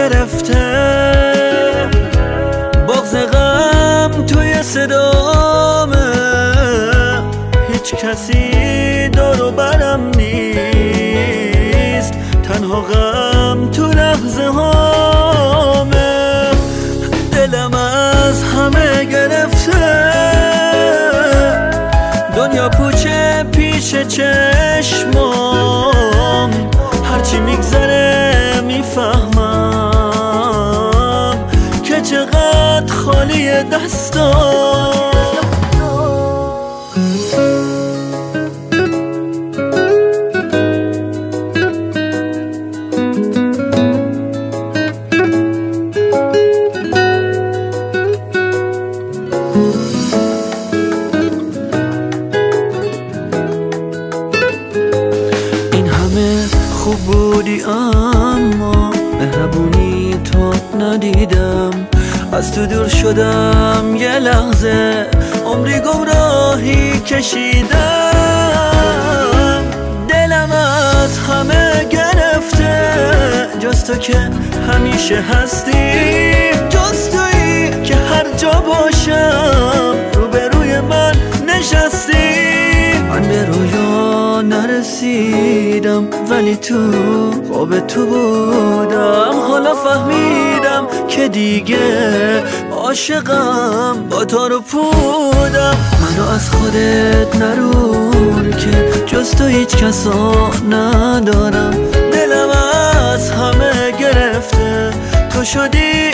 گرفته، بغض غم توی صدامه، هیچ کسی دور و برم نیست، تنها غم تو لحظه هامه. دلم از همه گرفته، دنیا پوچه پیش چشمام، هرچی میگذره میفهمم که چقدر خالی دستام. خوب بودی اما مهربونی تو ندیدم، از تو دور شدم یه لحظه، عمری گمراهی کشیدم. دلم از همه گرفته، جز تو که همیشه هستی، جز تویی که هر جا باشم روبروی من نشستی. من به رویا نرسیدم ولی تو خواب تو بودم، حالا فهمیدم که دیگه عاشقم با تو رو پودم. منو از خودت نرون که جز تو هیچ کسا ندارم، دلم از همه گرفته، تو شدی